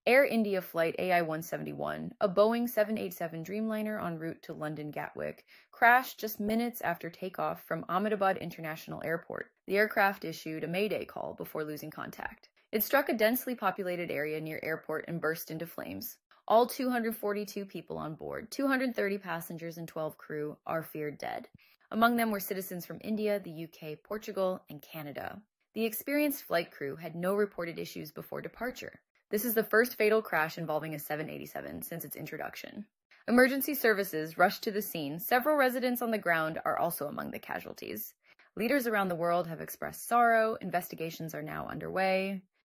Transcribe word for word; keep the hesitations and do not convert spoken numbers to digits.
Air India flight A I one seventy-one, a Boeing seven eighty-seven Dreamliner en route to London Gatwick, crashed just minutes after takeoff from Ahmedabad International Airport. The aircraft issued a mayday call before losing contact. It struck a densely populated area near airport and burst into flames. All two hundred forty-two people on board, two hundred thirty passengers and twelve crew, are feared dead. Among them were citizens from India, the U K, Portugal, and Canada. The experienced flight crew had no reported issues before departure. This is the first fatal crash involving a seven eighty-seven since its introduction. Emergency services rushed to the scene. Several residents on the ground are also among the casualties. Leaders around the world have expressed sorrow. Investigations are now underway.